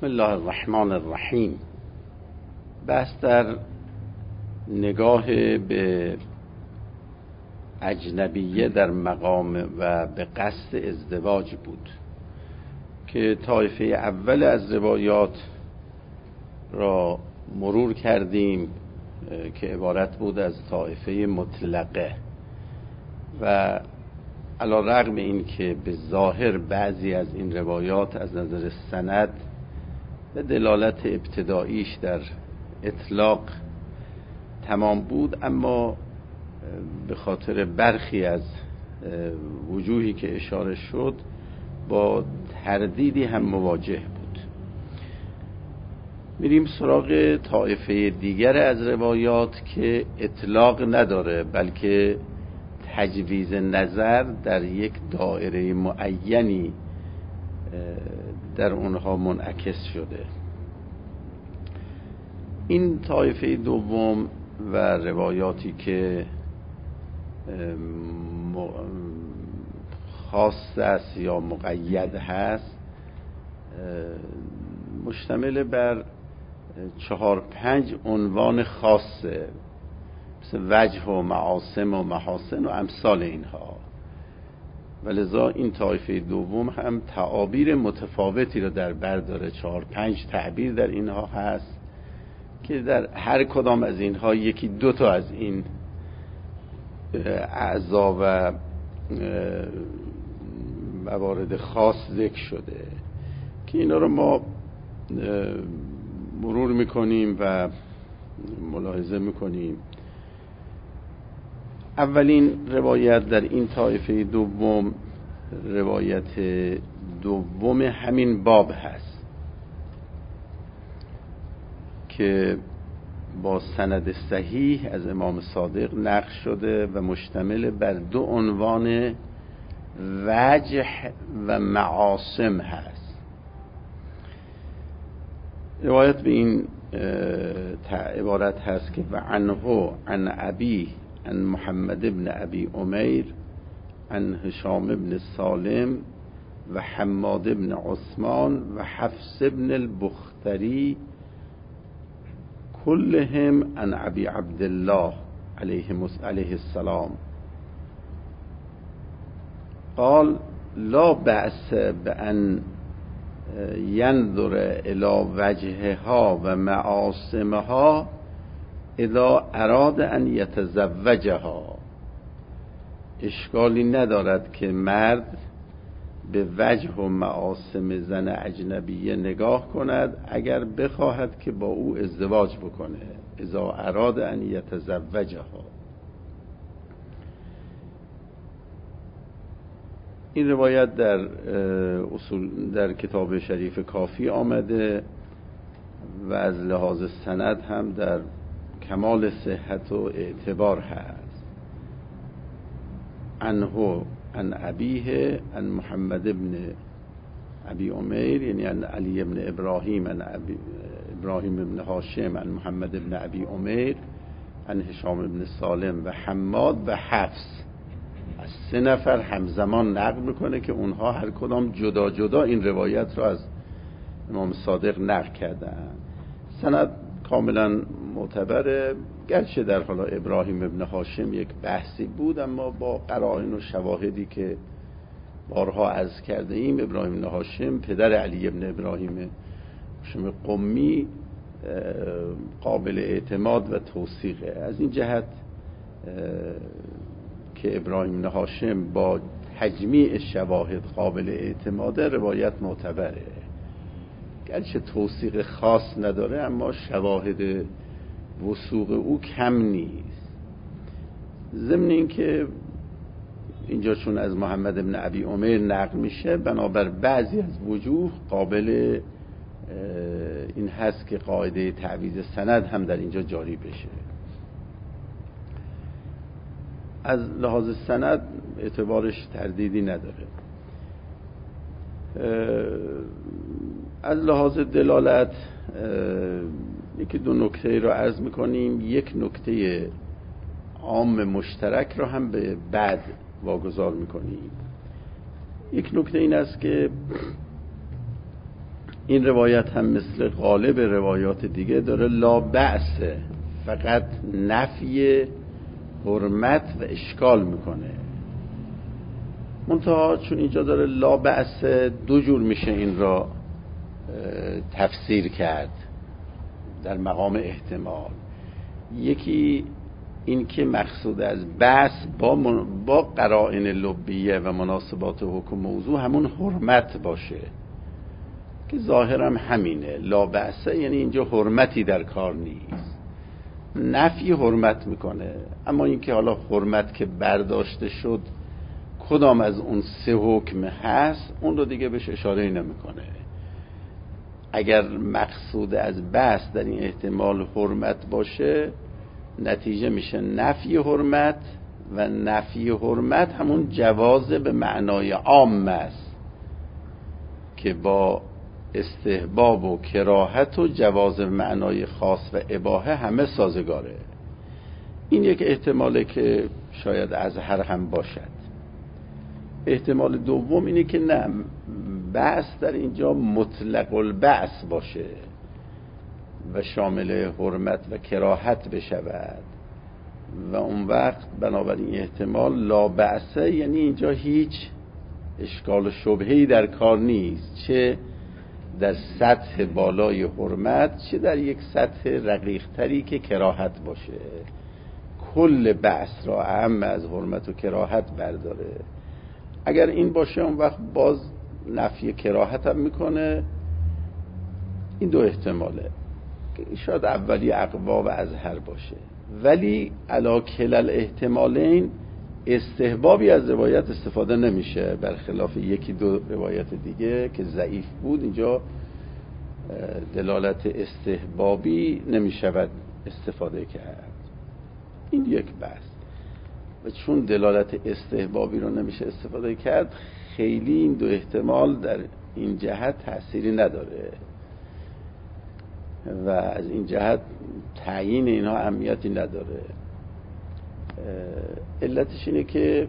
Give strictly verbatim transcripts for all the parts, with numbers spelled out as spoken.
بسم الله الرحمن الرحیم. بحث در نگاه به اجنبیه در مقام و به قصد ازدواج بود که طایفه اول از روایات را مرور کردیم که عبارت بود از طایفه مطلقه و علی رغم این که به ظاهر بعضی از این روایات از نظر سند به دلالت ابتداییش در اطلاق تمام بود، اما به خاطر برخی از وجوهی که اشاره شد با تردیدی هم مواجه بود. میریم سراغ طایفه دیگر از روایات که اطلاق نداره بلکه تجویز نظر در یک دایره معینی در اونها منعکس شده. این طایفه دوم و روایاتی که خاص است یا مقید هست مشتمل بر چهار پنج عنوان خاصه، مثل وجه و معاصم و محاسن و امثال اینها، و لذا این طایفه دوم هم تعابیر متفاوتی را در بر داره. چهار پنج تعبیر در اینها هست که در هر کدام از اینها یکی دو تا از این اعضا و موارد خاص ذکر شده که اینا رو ما مرور میکنیم و ملاحظه میکنیم. اولین روایت در این طایفه دوم روایت دوم همین باب هست که با سند صحیح از امام صادق نقل شده و مشتمل بر دو عنوان وجه و معاصم هست. روایت به این عبارت هست که و عنه عن ابی عن محمد ابن ابی عمیر عن هشام ابن سالم و حماد ابن عثمان و حفص ابن البختری كلهم عن ابي عبد الله عليه السلام قال لا بأس بأن ينظر إلى وجهها و معاصمها اذا اراد ان یتزوجها. اشکالی ندارد که مرد به وجه و معاصم زن اجنبیه نگاه کند اگر بخواهد که با او ازدواج بکنه. اذا اراد ان یتزوجها. این روایت در اصول در کتاب شریف کافی آمده و از لحاظ سند هم در کمال صحت و اعتبار هست. عنه عن ابیه عن محمد ابن ابی عمیر، یعنی عن علی ابن ابراهیم عن ابراهیم ابن هاشم عن محمد ابن ابی عمیر عن هشام ابن سالم و حماد و حفص. از سه نفر همزمان نقل میکنه که اونها هر کدام جدا جدا این روایت را از امام صادق نقل کردن. سند کاملا معتبره، گرچه در حالا ابراهیم ابن هاشم یک بحثی بود، اما با قرائن و شواهدی که بارها عرض کرده ایم ابراهیم ابن هاشم پدر علی ابن ابراهیم هاشم قمی قابل اعتماد و توثیقه. از این جهت که ابراهیم ابن هاشم با تجمیع شواهد قابل اعتماده روایت معتبره، گرچه توثیق خاص نداره اما شواهد وثوق او کم نیست. ضمن این که اینجا چون از محمد ابن ابی عمیر نقل میشه بنابر بعضی از وجوه قابل این هست که قاعده تعویض سند هم در اینجا جاری بشه. از لحاظ سند اعتبارش تردیدی نداره. از لحاظ دلالت یکی دو نکته رو عرض میکنیم. یک نکته عام مشترک رو هم به بعد واگذار میکنیم. یک نکته این است که این روایت هم مثل غالب روایات دیگه داره لا بأس، فقط نفی حرمت و اشکال میکنه. منتها چون اینجا داره لا بأس، دو جور میشه این را تفسیر کرد در مقام احتمال. یکی این که مقصود از بحث با, من... با قرائن لبیه و مناسبات حکم موضوع همون حرمت باشه که ظاهرم همینه. لا بأسه یعنی اینجا حرمتی در کار نیست، نفی حرمت میکنه. اما اینکه حالا حرمت که برداشته شد کدام از اون سه حکم هست اون رو دیگه بهش اشاره نمیکنه. اگر مقصود از بحث در این احتمال حرمت باشه، نتیجه میشه نفی حرمت، و نفی حرمت همون جواز به معنای عام است که با استحباب و کراهت و جواز به معنای خاص و اباحه همه سازگاره. این یک احتماله که شاید اظهر هم باشد. احتمال دوم اینه که نه، بحث در اینجا مطلق البعث باشه و شامل حرمت و کراهت بشود، و اون وقت بنابراین احتمال لا بأسه یعنی اینجا هیچ اشکال و شبهه‌ای در کار نیست، چه در سطح بالای حرمت چه در یک سطح رقیق‌تری که کراهت باشه. کل بحث را اهم از حرمت و کراهت برداره. اگر این باشه اون وقت باز نفی کراهت هم میکنه. این دو احتماله که شاید اولی اقوا و اظهر باشه، ولی علی کلا الاحتمالین استحبابی از روایت استفاده نمیشه، برخلاف یکی دو روایت دیگه که ضعیف بود. اینجا دلالت استحبابی نمیشود استفاده کرد. این یک بحث. و چون دلالت استحبابی رو نمیشه استفاده کرد، خیلی این دو احتمال در این جهت تأثیری نداره و از این جهت تعیین اینها اهمیتی نداره. علتش اینه که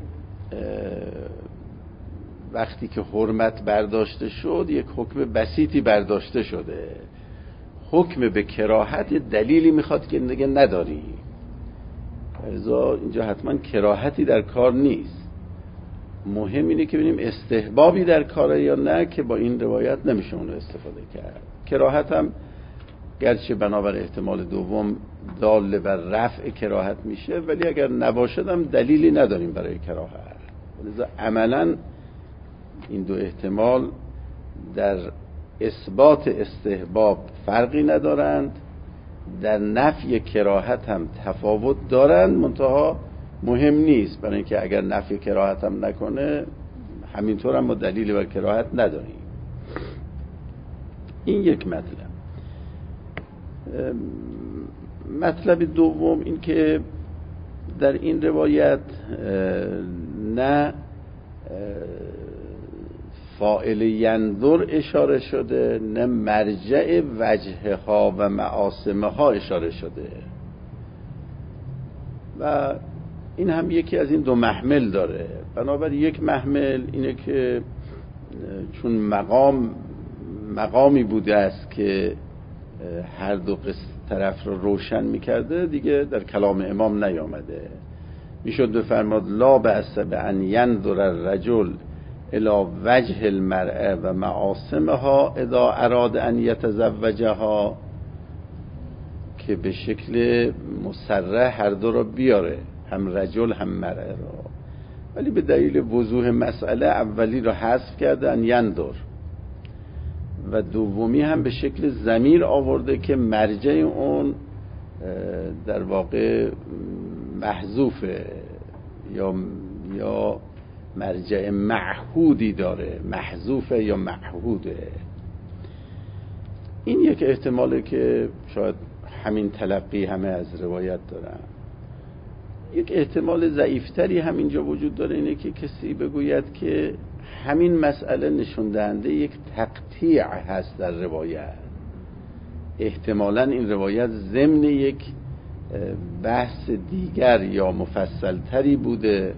وقتی که حرمت برداشته شد یک حکم بسیطی برداشته شده. حکم به کراهت یه دلیلی میخواد که نگه نداری، لذا اینجا حتما کراهتی در کار نیست. مهم اینه که ببینیم استحبابی در کاره یا نه، که با این روایت نمیشه اون رو استفاده کرد. کراهت هم گرچه بنابر احتمال دوم دال بر رفع کراهت میشه، ولی اگر نباشد هم دلیلی نداریم برای کراهت. لذا عملا این دو احتمال در اثبات استحباب فرقی ندارند، در نفی کراهت هم تفاوت دارند، منتها مهم نیست، برای اینکه اگر نفی کراهت هم نکنه همینطور هم ما دلیلی بر کراهت نداریم. این یک مطلب. مطلب دوم این که در این روایت نه فاعل ینظر اشاره شده، نه مرجع وجه ها و معاصمه ها اشاره شده، و این هم یکی از این دو محمل داره. بنابراین یک محمل اینه که چون مقام مقامی بوده است که هر دو طرف رو روشن میکرده، دیگه در کلام امام نیامده. میشد بفرماد لا بأس بأن ینظر الرجل الی وجه المرأة و معاصمها اذا اراد ان یتزوجها، که به شکل مصرح هر دو رو بیاره، هم رجل هم مرأة رو، ولی به دلیل وضوح مسئله اولی رو حذف کرده ان ینظر، و دومی هم به شکل ضمیر آورده که مرجع اون در واقع محذوفه یا یا مرجع معهودی داره، محذوفه یا معهوده. این یک احتماله که شاید همین تلقی همه از روایت دارن. یک احتمال ضعیفتری هم اینجا وجود داره، اینه که کسی بگوید که همین مسئله نشون دهنده یک تقطیع هست در روایت. احتمالاً این روایت ضمن یک بحث دیگر یا مفصل تری بوده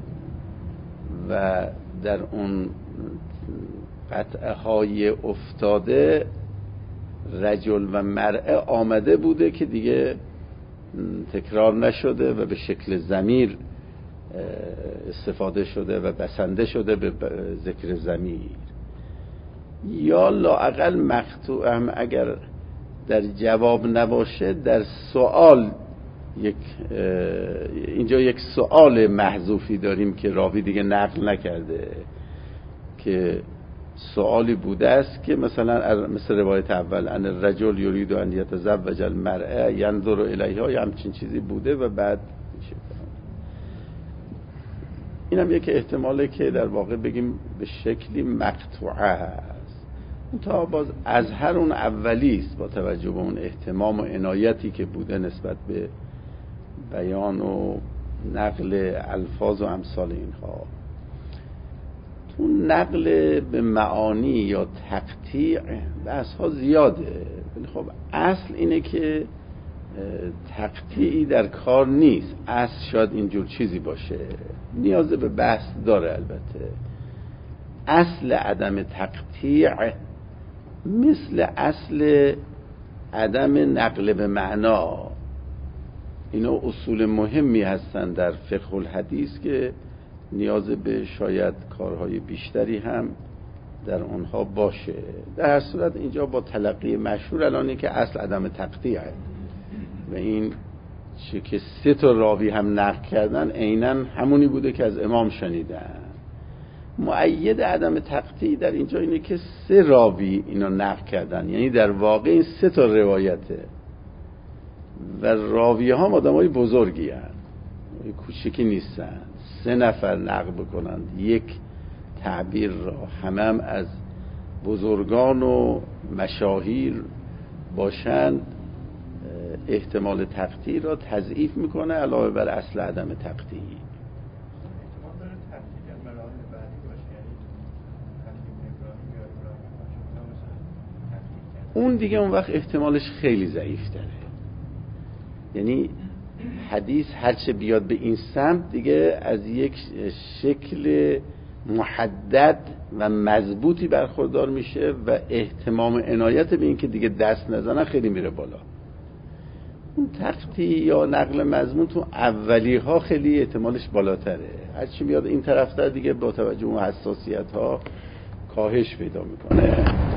و در اون قطعه های افتاده رجل و مرأه آمده بوده که دیگه تکرار نشده و به شکل ضمیر استفاده شده و بسنده شده به ذکر ضمیر. یا لااقل مقطوع هم اگر در جواب نباشه در سوال یک اینجا یک سوال محذوفی داریم که راوی دیگه نقل نکرده، که سوالی بوده است که مثلا مثل روایت اول ان الرجل یرید ان یتزوج المرأه ینظر الیها یا همچین چیزی بوده و بعد این هم یک احتماله که در واقع بگیم به شکلی مقطوعه است. تا باز از هر اون اولی است با توجه به اون اهتمام و عنایتی که بوده نسبت به بیان و نقل الفاظ و امثال اینها. تو نقل به معانی یا تقطیع بحث ها زیاده، ولی خب اصل اینه که تقطیعی در کار نیست. اصل شاید اینجور چیزی باشه، نیاز به بحث داره. البته اصل عدم تقطیع مثل اصل عدم نقل به معنا، اینا اصول مهمی هستن در فقه الحدیث که نیاز به شاید کارهای بیشتری هم در اونها باشه. در هر صورت اینجا با تلقی مشهور الانی که اصل عدم تقطیعه و این چه که سه تا راوی هم نقل کردن عیناً همونی بوده که از امام شنیدن. مؤید عدم تقطیع در اینجا اینه که سه راوی اینو نقل کردن، یعنی در واقع این سه تا روایته و راوی ها آدمای بزرگی هستند، کوچکی نیستن. سه نفر نقل بکنند یک تعبیر را، همه هم از بزرگان و مشاهیر باشند، احتمال تقطیع را تضعیف میکنه علاوه بر اصل عدم تقطیع. اون دیگه اون وقت احتمالش خیلی ضعیف تره، یعنی حدیث هرچه بیاد به این سمت دیگه از یک شکل محدد و مضبوطی برخوردار میشه و احتمام عنایت به این که دیگه دست نزنن خیلی میره بالا. اون تقطیع یا نقل مضمون تو اولی ها خیلی احتمالش بالاتره، هرچی بیاد این طرفتر دیگه با توجه اون حساسیت ها کاهش پیدا میکنه.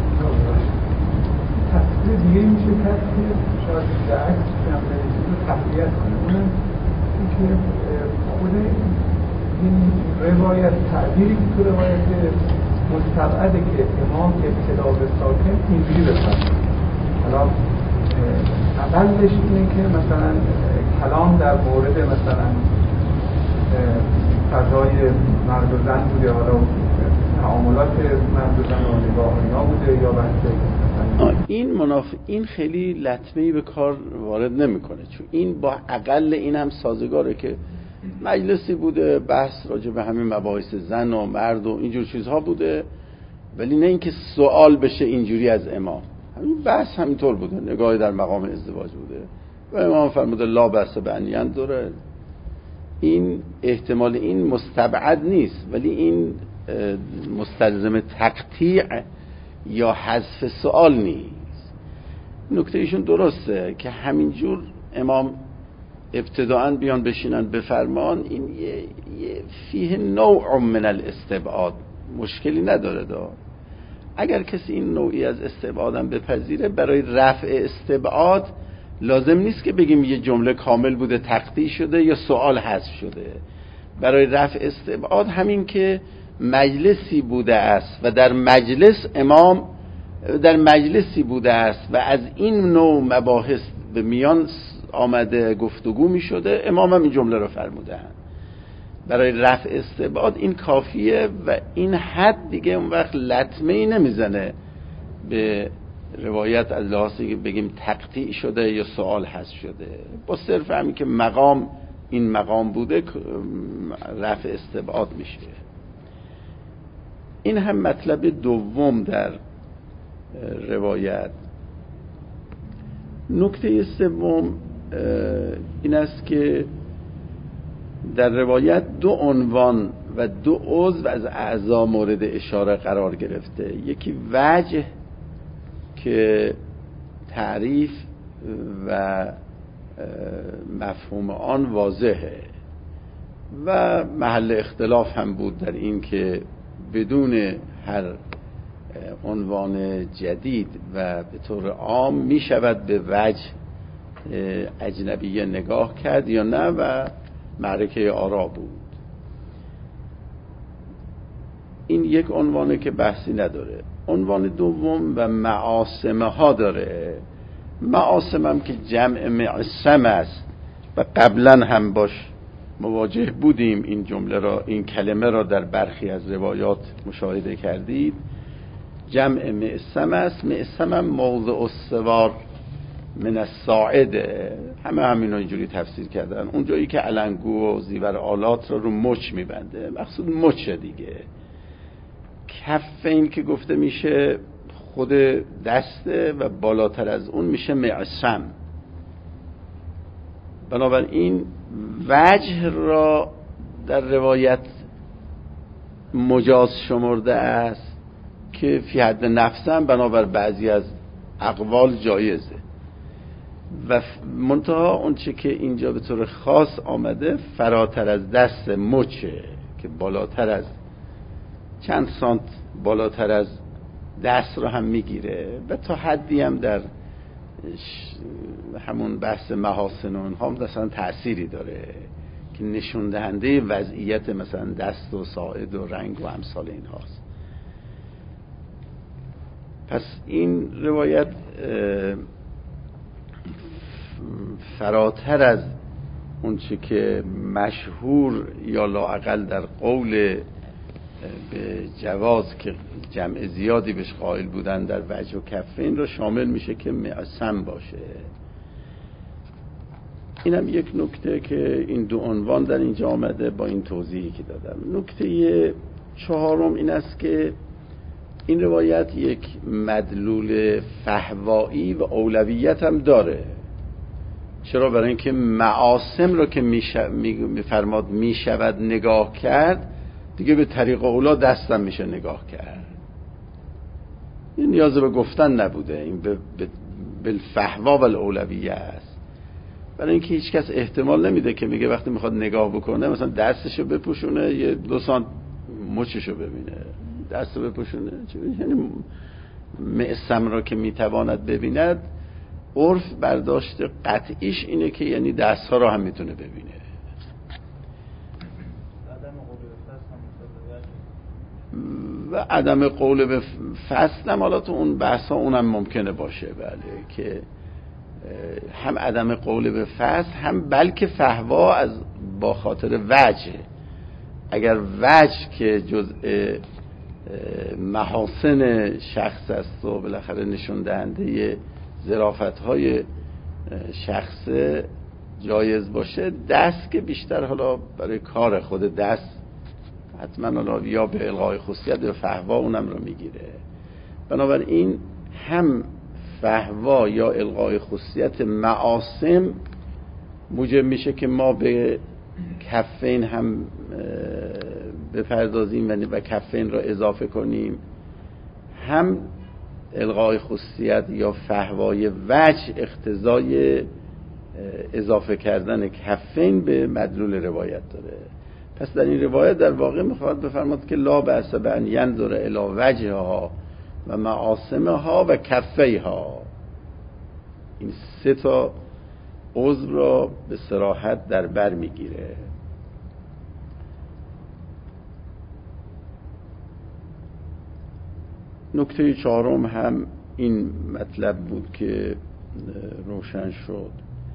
تقطیع دیگه میشه تقطیع شاید درک تقویت کنه، اونم که خود این روایت تعبیری که تو روایت مستبعده که امام ابتدا به ساکن اینجوری بفرمه. حالا اقلش اینه که مثلا کلام در مورد مثلا فضای مرد و زن بوده، حالا تعاملات مرد و زن و نگاه اینا بوده یا بحث این منافع این خیلی لطمه‌ای به کار وارد نمیکنه، چون این با اقل این هم سازگاره که مجلسی بوده بحث راجع به همین مباحث زن و مرد و اینجور چیزها بوده، ولی نه اینکه سوال بشه اینجوری از امام. همین بحث همینطور بوده، نگاهی در مقام ازدواج بوده و امام فرموده لا بأس بأن ينظر. این احتمال این مستبعد نیست، ولی این مستلزم تقطیع یا حذف سوال نیست. نکته ایشون درسته که همینجور امام ابتداءً بیان بشینن بفرمان، این یه, یه فیه نوع من الاستبعاد، مشکلی نداره دار. اگر کسی این نوعی از استبعادم بپذیره، برای رفع استبعاد لازم نیست که بگیم یه جمله کامل بوده تقطیع شده یا سوال حذف شده. برای رفع استبعاد همین که مجلسی بوده است و در مجلس امام در مجلسی بوده است و از این نوع مباحث به میان آمده گفتگو می شده، امام هم این جمله رو فرمودن. برای رفع استبعاد این کافیه و این حد دیگه اون وقت لطمه‌ای نمیزنه به روایت از لحاظی که بگیم تقطیع شده یا سوال حذف شده. با صرف همین که مقام این مقام بوده رفع استبعاد میشه. این هم مطلب دوم در روایت. نکته سوم این است که در روایت دو عنوان و دو عضو از اعضا مورد اشاره قرار گرفته. یکی وجه که تعریف و مفهوم آن واضحه و محل اختلاف هم بود در این که بدون هر عنوان جدید و به طور عام می شود به وجه اجنبیه نگاه کرد یا نه و معرکه آرا بود. این یک عنوانه که بحثی نداره. عنوان دوم و معاصمه ها داره. معاصم هم که جمع معصم است و قبلا هم باش مواجه بودیم. این جمله را، این کلمه را در برخی از روایات مشاهده کردید. جمع معصم است. معصم هم موضع السوار من الصاعده. همه همین رو اینجوری تفسیر کردن. اون جایی که علنگو و زیور آلات را رو مچ میبنده، مقصود مچ دیگه. کف این که گفته میشه خود دسته و بالاتر از اون میشه معصم. بنابراین وجه را در روایت مجاز شمرده است که فی حد نفسم بنابر بعضی از اقوال جایزه و منتها اون چه که اینجا به طور خاص آمده فراتر از دست مچه که بالاتر از چند سانت بالاتر از دست رو هم میگیره و تا حدی هم در همون بحث محاسن و اینها هم مثلا تأثیری داره که نشون دهنده وضعیت مثلا دست و ساعد و رنگ و امثال این هاست. پس این روایت فراتر از اون چه که مشهور یا لااقل در قول به جواز که جمع زیادی بهش قائل بودن در وجه و کفین را شامل میشه که معصم باشه. اینم یک نکته که این دو عنوان در اینجا آمده با این توضیحی که دادم. نکته چهارم این است که این روایت یک مدلول فهوایی و اولویت هم داره. چرا؟ برای اینکه معاصم رو که میفرماد میشود نگاه کرد، دیگه به طریق اولا دستم میشه نگاه کرد. این نیاز به گفتن نبوده، این به بالفهوا و الاولویه است. برای اینکه هیچ کس احتمال نمیده که میگه وقتی میخواد نگاه بکنه مثلا دستشو بپوشونه یه دو سانت مچشو ببینه، دستو بپوشونه. یعنی معصم را که میتواند ببیند، عرف برداشت قطعیش اینه که یعنی دستها را هم میتونه ببینه. و عدم قول به فصل هم حالا تو اون بحث ها اونم ممکنه باشه، بله، که هم عدم قول به فصل هم بلکه فهوا از با خاطر وجه. اگر وجه که جزء محاسن شخص است و بالاخره نشون دهنده ظرافت های شخص جایز باشه، دست که بیشتر حالا برای کار خود دست حتما حالا یا به الغای خصوصیت یا فهوا اونم رو میگیره. بنابراین هم فهوا یا الغای خصوصیت معاصم موجب میشه که ما به کفین هم بپردازیم و کفین را اضافه کنیم، هم الغای خصوصیت یا فهوای وجه اقتضای اضافه کردن کفین به مدلول روایت داره. پس در این روایت در واقع میخواد بفرماد که لا بأس بأن ینظر الی وجهها و معاصمها و کفیها. این سه تا عضو را به صراحت در بر میگیره. نکته چهارم هم این مطلب بود که روشن شد.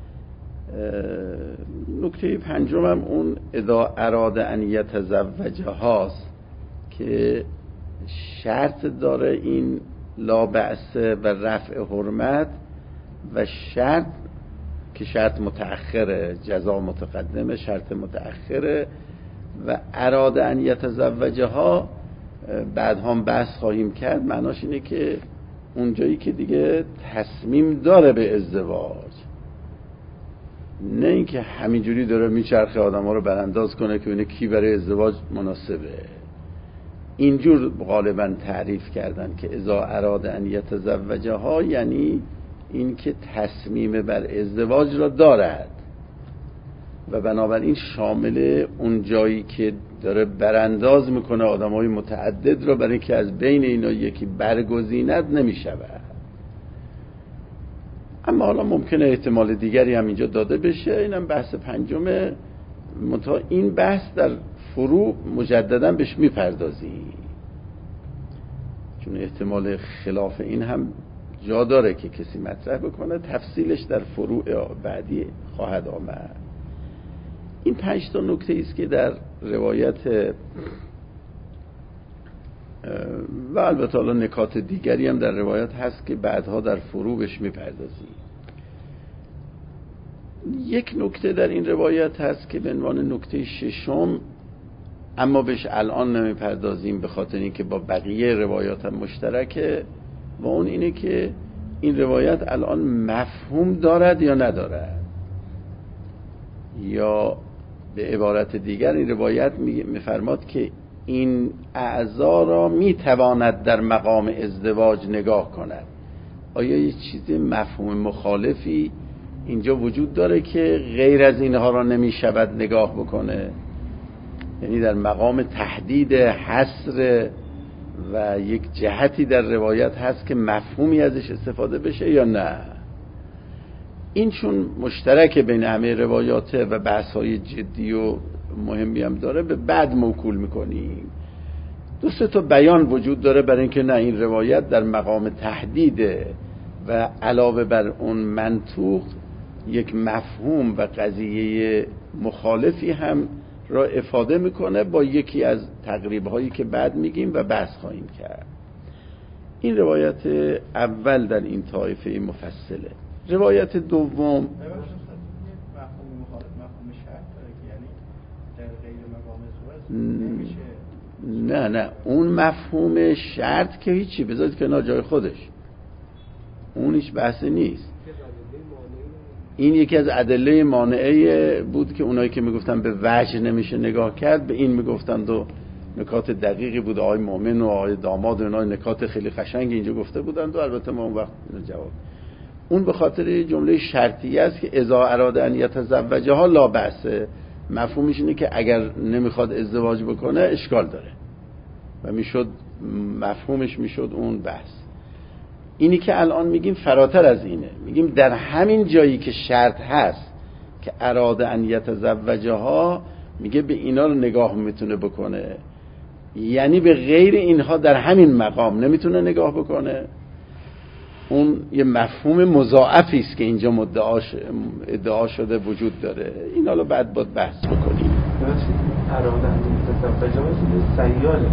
نکته پنجم هم اون اذا اراد ان یتزوجهاست که شرط داره این لا بأس و رفع حرمت و شرط که شرط متأخره، جزا متقدمه، شرط متأخره و اراد ان یتزوجها بعد هم بحث خواهیم کرد. معناش اینه که اونجایی که دیگه تصمیم داره به ازدواج، نه اینکه همینجوری داره میچرخه آدم ها رو برانداز کنه که ببینه کی برای ازدواج مناسبه. اینجور غالبا تعریف کردن که اذا اراد ان یتزوجها، یعنی این که تصمیم بر ازدواج را دارد و بنابراین شامل اون جایی که داره برانداز میکنه آدمای متعدد را برای اینکه از بین اینا یکی برگزیند نمیشود. اما حالا ممکنه احتمال دیگری هم اینجا داده بشه، اینم بحث پنجمه. منتها این بحث در فروع مجددا بهش میپردازیم چون احتمال خلاف این هم جا داره که کسی مطرح بکنه، تفصیلش در فروع بعدی خواهد آمد. این پنج تا نکته است که در روایت و البته حالا نکات دیگری هم در روایت هست که بعدها در فروع بهش میپردازیم. یک نکته در این روایت هست که به عنوان نکته ششم، اما بهش الان نمیپردازیم به خاطر اینکه با بقیه روایات هم مشترکه، و اون اینه که این روایت الان مفهوم دارد یا ندارد، یا به عبارت دیگر این روایت میفرماد که این اعضا را میتواند در مقام ازدواج نگاه کند. آیا یه چیز مفهوم مخالفی اینجا وجود داره که غیر از اینها را نمیشود نگاه بکنه؟ یعنی در مقام تحدید حصر و یک جهتی در روایت هست که مفهومی ازش استفاده بشه یا نه؟ این چون مشترک بین همه روایاته و بحث‌های جدی و مهمی هم داره، به بعد موکول میکنیم. دو سه تا بیان وجود داره برای اینکه نه، این روایت در مقام تحدیده و علاوه بر اون منطوق یک مفهوم و قضیه مخالفی هم را افاده میکنه با یکی از تقریب‌هایی که بعد میگیم و بحث خواهیم کرد. این روایت اول در این طایفه مفصله. روایت دوم مفهوم مخالف مفهوم شرط داره که یعنی در غیر مقام ازدواج نمیشه. نه نه اون مفهوم شرط که هیچی، بذارید کنار جای خودش، اون هیچ بحثی نیست. این یکی از ادله مانعه بود که اونایی که میگفتن به وجه نمیشه نگاه کرد به این میگفتند و نکات دقیقی بود. آقای مومن و آقای داماد و اینا نکات خیلی قشنگی اینجا گفته بودند و البته ما اون وقت جواب. اون به خاطر جمله شرطیه است که اذا اراده ان یتزوجها لا بأس. مفهومش اینه که اگر نمیخواد ازدواج بکنه اشکال داره و میشد مفهومش میشد اون بحث. اینی که الان میگیم فراتر از اینه، میگیم در همین جایی که شرط هست که اراده ان یتزوجها، میگه به اینا رو نگاه میتونه بکنه، یعنی به غیر اینها در همین مقام نمیتونه نگاه بکنه. اون یه مفهوم مضاعفی است که اینجا مدعاش ادعا شده وجود داره. این حالا بعد باید بحث بکنیم. اراده ان یتزوجها چیز سیاله،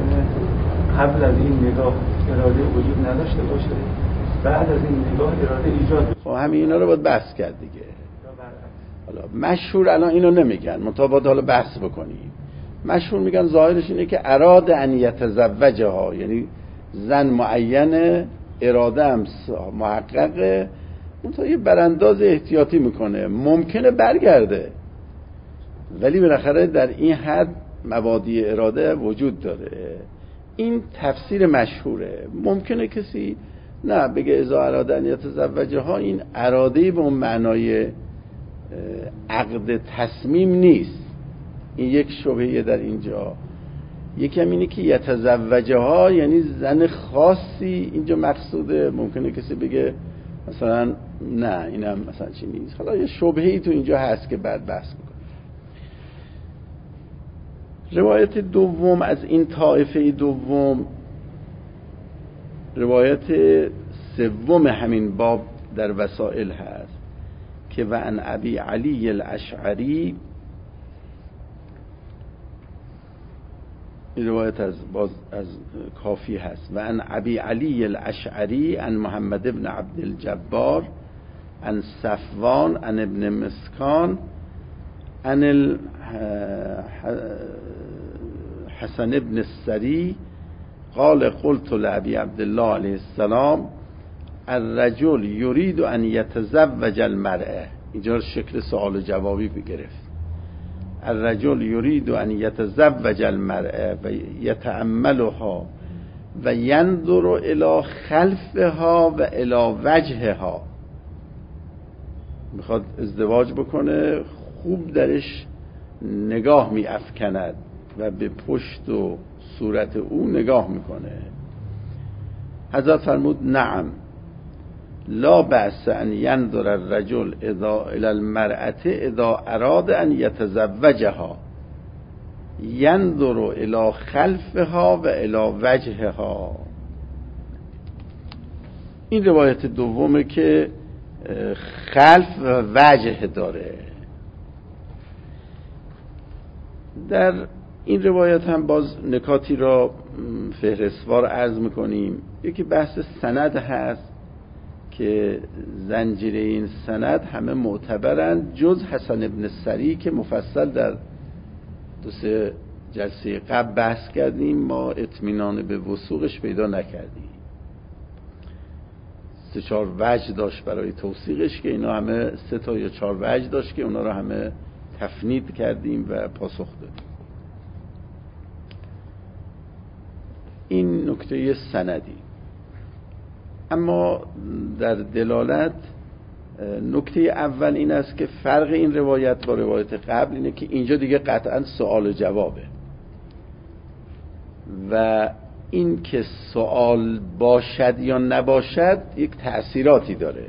قبل از این نگاه اراده وجود نداشته باشه، بعد از این نگاه اراده ایجاد بشه. خب همین اینا رو باید بحث کرد دیگه. حالا مشهور الان اینو نمیگن، منتها باید حالا بحث بکنیم. مشهور میگن ظاهرش اینه که اراده ان یتزوجها، یعنی زن معینه، اراده هم محققه، منتها یه برانداز احتیاطی میکنه، ممکنه برگرده ولی بالاخره در این حد مبادی اراده وجود داره. این تفسیر مشهوره. ممکنه کسی نه بگه اذا اراده ان یتزوجها، این اراده به اون معنای عقد تصمیم نیست. این یک شبهه در اینجا. یکم اینه که یتزوجها یعنی زن خاصی اینجا مقصوده. ممکنه کسی بگه مثلا نه اینم مثلا چی نیست. حالا یه شبهه‌ای تو اینجا هست که بعد بحث میکنه. روایت دوم از این طایفه دوم، روایت سوم همین باب در وسائل هست که و عن ابی علی الاشعری، این روایت از باز از کافی هست، و عن ابی علی الاشعری عن محمد ابن عبد الجبار عن صفوان عن ابن مسکان عن حسن ابن السری قال قلت لأبي عبد الله علیه السلام الرجل يريد ان يتزوج المرأة. اینجا شکل سوال و جوابی بگرفت. الرجل يريد ان يتزوج المرأة و يتأملها و ينظر الى خلفها و الى وجهها میخواد ازدواج بکنه، خوب درش نگاه میافکند و به پشت و صورت او نگاه میکنه. حضرت فرمود نعم لا بأس ان ينظر الرجل اذا الى المرأة اذا اراد ان يتزوجها ينظر الى خلفها و الى وجهها. این روایت دومه که خلف و وجه داره. در این روایت هم باز نکاتی را فهرستوار عرض میکنیم. یکی بحث سند هست که زنجیره این سند همه معتبرند جز حسن ابن سری که مفصل در دو سه جلسه قبل بحث کردیم، ما اطمینان به وثوقش پیدا نکردیم. سه چهار وجه داشت برای توثیقش که اینا همه سه تا یا چهار وجه داشت که اونا رو همه تفنید کردیم و پاسخ دادیم. این نکته سندی. اما در دلالت نکته اول این است که فرق این روایت با روایت قبل اینه که اینجا دیگه قطعا سوال و جوابه و این که سوال باشد یا نباشد یک تأثیراتی داره.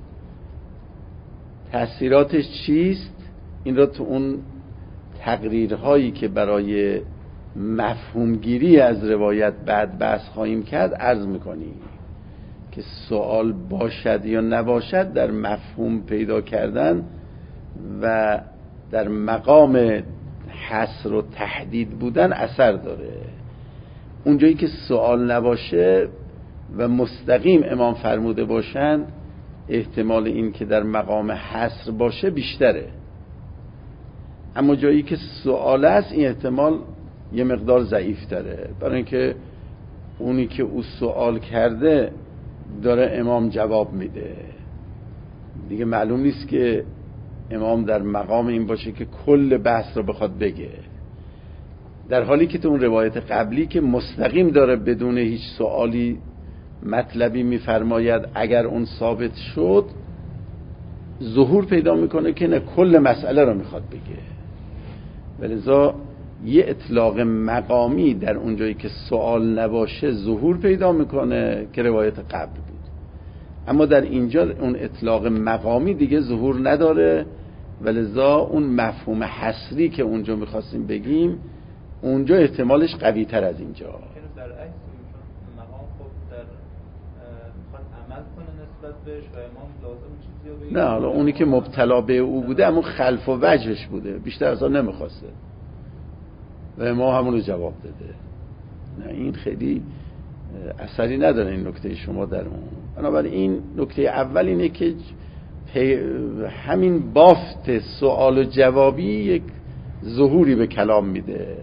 تأثیراتش چیست؟ این را تو اون تقریرهایی که برای مفهومگیری از روایت بعد بحث خواهیم کرد عرض میکنیم که سوال باشد یا نباشد در مفهوم پیدا کردن و در مقام حصر و تحدید بودن اثر داره. اونجایی که سوال نباشه و مستقیم امام فرموده باشند احتمال این که در مقام حصر باشه بیشتره، اما جایی که سوال است این احتمال یه مقدار ضعیف تره، برای اینکه اونی که او سوال کرده داره امام جواب میده دیگه، معلوم نیست که امام در مقام این باشه که کل بحث رو بخواد بگه، در حالی که تو اون روایت قبلی که مستقیم داره بدون هیچ سوالی مطلبی میفرماید اگر اون ثابت شد ظهور پیدا میکنه که نه کل مسئله رو میخواد بگه. ولذا یه اطلاق مقامی در اونجایی که سوال نباشه ظهور پیدا میکنه که روایت قبل بود، اما در اینجا اون اطلاق مقامی دیگه ظهور نداره، ولذا اون مفهوم حصری که اونجا میخواستیم بگیم اونجا احتمالش قوی تر از اینجا. برعکس مقام خب در میخواد عمل کنه نسبت بهش و امام لازم چیزی رو بگه. نه حالا اونی که مبتلا به او بوده اما خلف و وجهش بوده، بیشتر از آن نمیخواسته و امام همون رو جواب داده. نه این خیلی اثری نداره این نکته شما در اون. بنابراین این نکته اول اینه که همین بافت سوال و جوابی یک ظهوری به کلام میده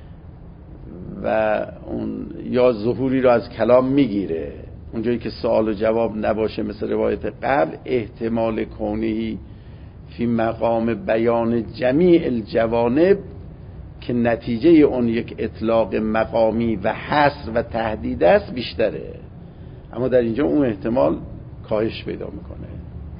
و اون یا ظهوری رو از کلام میگیره. اونجایی که سوال و جواب نباشه مثل روایت قبل احتمال کونهی فی مقام بیان جمیع الجوانب که نتیجه اون یک اطلاق مقامی و حصر و تهدید است بیشتره، اما در اینجا اون احتمال کاهش پیدا میکنه.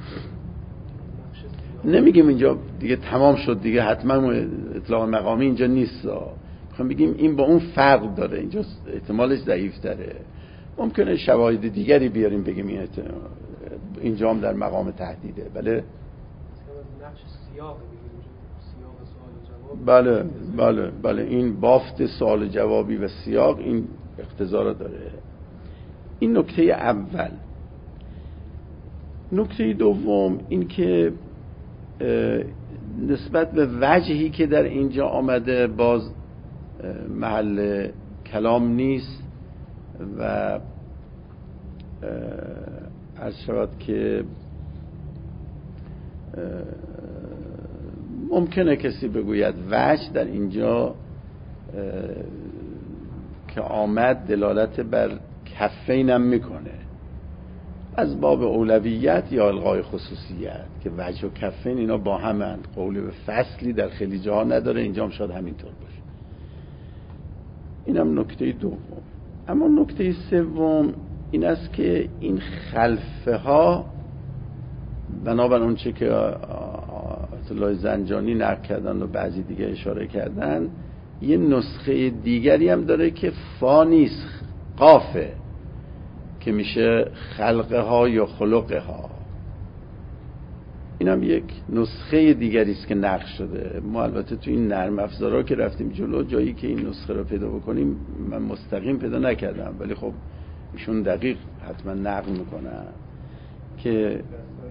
نمیگیم اینجا دیگه تمام شد دیگه حتما اطلاق مقامی اینجا نیست، میخوام بگیم این با اون فرق داره، اینجا احتمالش ضعیف تره. ممکنه شواهد دیگری بیاریم بگیم این اینجا هم در مقام تهدیده. بله بله بله بله این بافت سوال جوابی و سیاق این اقتضا را داره. این نکته اول. نکته دوم این که نسبت به وجهی که در اینجا آمده باز محل کلام نیست و عرض شود که ممکنه کسی بگوید وجه در اینجا که آمد دلالت بر کفین هم میکنه از باب اولویت یا الغای خصوصیت، که وجه و کفین اینا با همند، قول به فصلی در خیلی جاها نداره، اینجا هم شاید همینطور باشه. اینم نکته دوم. اما نکته سوم این است که این خلفه ها بنابر اون چه که آیت الله زنجانی نقل کردن و بعضی دیگه اشاره کردن، یه نسخه دیگری هم داره که فا نیست، قافه، که میشه خلقه ها یا خلقه ها. این هم یک نسخه دیگری است که نقل شده. ما البته تو این نرم افزارا که رفتیم جلو، جایی که این نسخه رو پیدا بکنیم من مستقیم پیدا نکردم، ولی خب ایشون دقیق حتما نقل میکنن که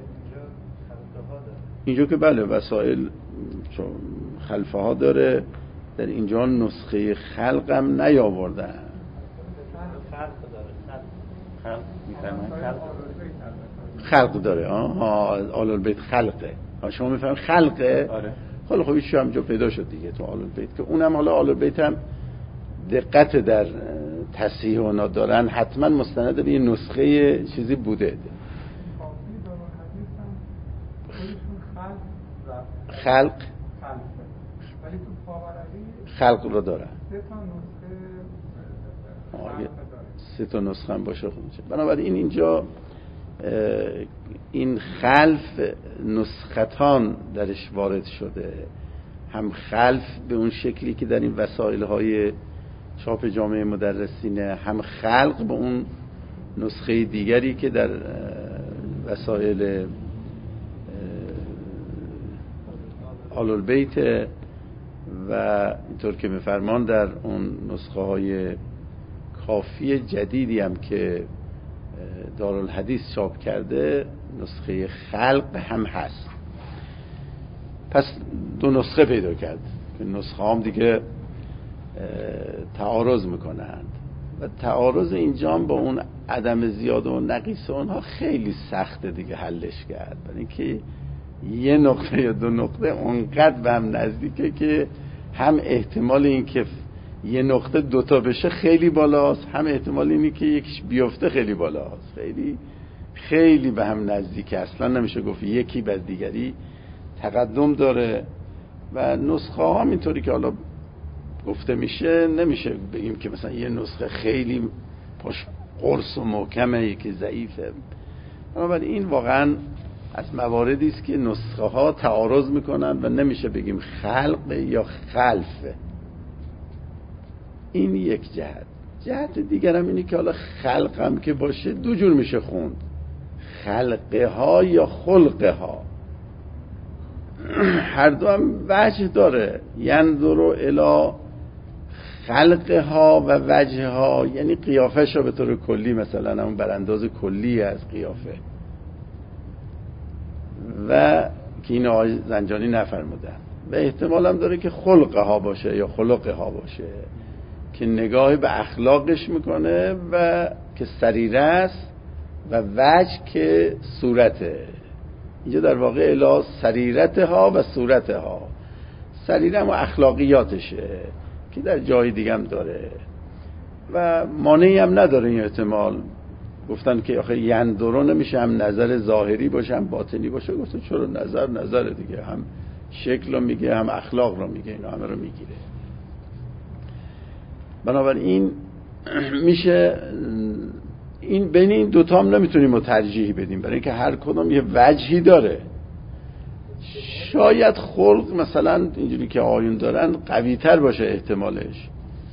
اینجا که بله وسائل خلفه ها داره، در اینجا نسخه خلق هم نیاوردن. خلق داره. آه آل البیت خلقه. شما میفهمید خلقه؟ آره. حالا خب ایش هم جا پیدا شد دیگه تو آل البیت، که اونم حالا آل البیت هم دقت در تصحیح اونا دارن، حتما مستند به یه نسخه چیزی بوده. خلق خلق رو دارن. سه تا نسخه هم باشه خوب میشه. بنابراین اینجا این خلف نسختان درش وارد شده، هم خلف به اون شکلی که در این وسایل های چاپ جامعه مدرسینه، هم خلق به اون نسخه دیگری که در وسایل آل البیت و اینطور که میفرمان در اون نسخه های کافی جدیدی هم که دارالحدیث چاپ کرده نسخه خلق هم هست. پس دو نسخه پیدا کرد که نسخه هم دیگه تعارض میکنند و تعارض اینجا هم با اون عدم زیاده و نقیص اونها خیلی سخته دیگه حلش کرد، برای اینکه یه نقطه یا دو نقطه اونقدر به هم نزدیکه که هم احتمال این که یه نقطه دوتا بشه خیلی بالاست، هم احتمال اینی که یکیش بیفته خیلی بالاست. خیلی خیلی به هم نزدیکه، اصلا نمیشه گفت یکی بر دیگری تقدم داره. و نسخه ها هم اینطوری که حالا گفته میشه نمیشه بگیم که مثلا یه نسخه خیلی پاش قرص و محکمه یکی ضعیفه. بنابراین این واقعا از مواردی است که نسخه ها تعارض میکنن و نمیشه بگیم خلق یا خلفه. این یک جهت. جهت دیگر هم اینه که حالا خلق هم که باشه دو جور میشه خوند، خلقه ها یا خلقه ها. هر دو هم وجه داره. ینظر الی خلقه ها و وجه ها، یعنی قیافش رو به طور کلی، مثلا همون برانداز کلی از قیافه، و که این آقای زنجانی نفرمودن. و احتمال هم داره که خلقه ها باشه یا خلقه ها باشه، که نگاه به اخلاقش میکنه و که سریره است، و وجه که صورته. اینجا در واقع الی سریرتها و صورتها، سریره و اخلاقیاتشه که در جای دیگه هم داره و مانعی هم نداره. این احتمال گفتن که آخه یندرو نمیشه هم نظر ظاهری باشه هم باطنی باشه. گفتن چرا نظر نظر دیگه، هم شکل رو میگه هم اخلاق رو میگه، اینا همه رو میگیره. بنابراین میشه این بین این دوتا هم نمیتونیم رو ترجیح بدیم، برای اینکه هر کدوم یه وجهی داره. شاید خلق مثلا اینجوری که آیون دارن قوی تر باشه احتمالش.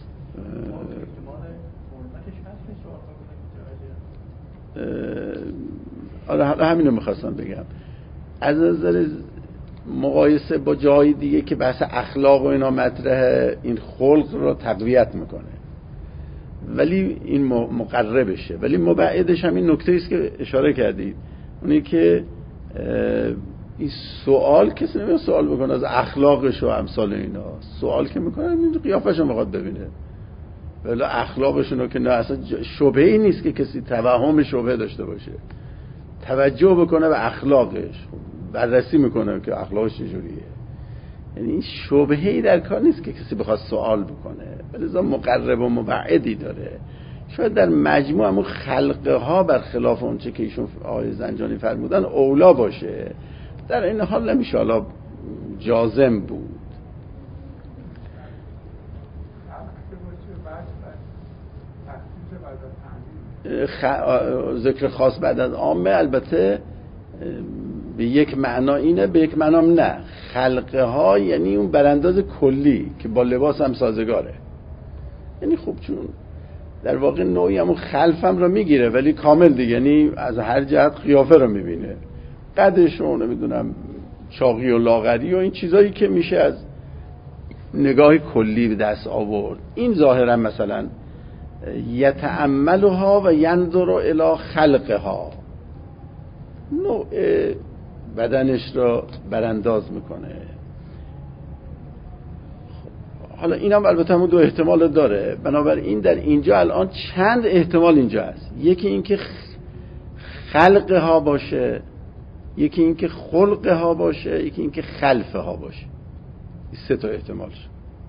آره همینو میخواستم بگم، از نظر مقایسه با جای دیگه که بحث اخلاق و اینا مطرحه، این خلق رو تقویت میکنه، ولی این مقربشه. ولی مبعدش هم این نکته است که اشاره کردید، اونی که این سوال کسی نمیاد سوال بکنه از اخلاقش و امثال اینا. سوال که میکنه این قیافش رو میخواد ببینه، ولی اخلاقشون رو که نه، اصلا شبهه‌ای نیست که کسی توهم شبهه داشته باشه. توجه بکنه به اخلاقش، بررسی میکنه که اخلاقش چجوریه. یعنی این شبهه‌ای در کار نیست که کسی بخواد سوال بکنه، ولی مقرب و مبعدی داره. شاید در مجموع همون خلقه ها برخلاف اون چه که ایشون آقای زنجانی فرمودن اولا باشه. در این حال نمیشه حالا جازم بود. خ... ذکر خاص بعد از عامه البته به یک معنا اینه، به یک معنا نه. خلقه ها یعنی اون برانداز کلی که با لباس هم سازگاره. یعنی خوب چون در واقع نوعی همون خلف هم رو میگیره ولی کامل دیگه، یعنی از هر جهت قیافه رو میبینه، قدش رو نمیدونم، چاقی و لاغری و این چیزایی که میشه از نگاه کلی به دست آورد. این ظاهرا مثلا یتأملها و ینظر الی خلقها، نوع بدنش را برانداز میکنه. حالا این هم البته همون دو احتمال داره، بنابراین در اینجا الان چند احتمال اینجا هست. یکی این که خلقه ها باشه، یکی این که خلقه ها باشه، یکی این که خلفه ها باشه. این سه تا احتمال شد.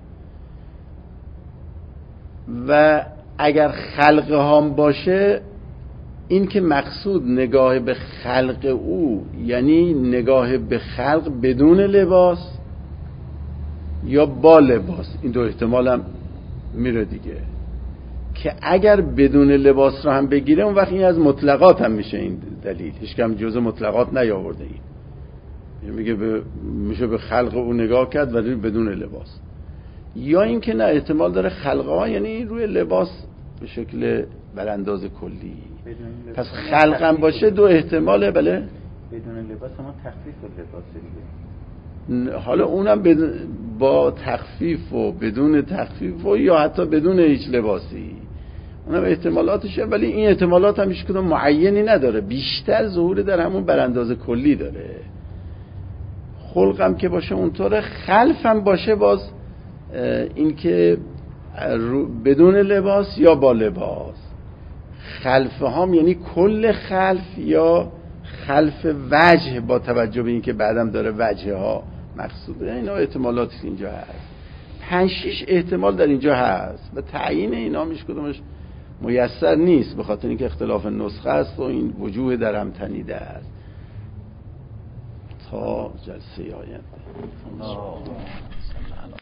و اگر خلقه ها باشه، این که مقصود نگاه به خلق او یعنی نگاه به خلق بدون لباس یا با لباس، این دو احتمال هم میره دیگه. که اگر بدون لباس رو هم بگیره اون وقت این از مطلقات هم میشه. این دلیل هیچ کم جزء مطلقات نیاورده. این میگه به میشه به خلق او نگاه کرد ولی بدون لباس. یا این که نه، احتمال داره خلقه ها یعنی روی لباس به شکل برانداز کلی. پس خلق هم باشه دو احتماله. بله بدون لباس ما تخفیف لباس دیگه، حالا اونم بدون با تخفیف و بدون تخفیف و یا حتی بدون هیچ لباسی، اونم احتمالاتشه. ولی این احتمالات هم هیچ کدوم معینی نداره، بیشتر ظهور در همون برانداز کلی داره. خلق هم که باشه اونطوره، خلف هم باشه باز این که بدون لباس یا با لباس. خلف هم یعنی کل خلف یا خلف وجه، با توجه به این که بعدم داره وجه ها مقصوده. اینا احتمالاتی اینجا هست. پنج شش احتمال در اینجا هست و تعیین اینا میش کدومش میسر نیست، به خاطر اینکه اختلاف نسخه است و این وجوه در هم تنیده است. تا جلسه آینده.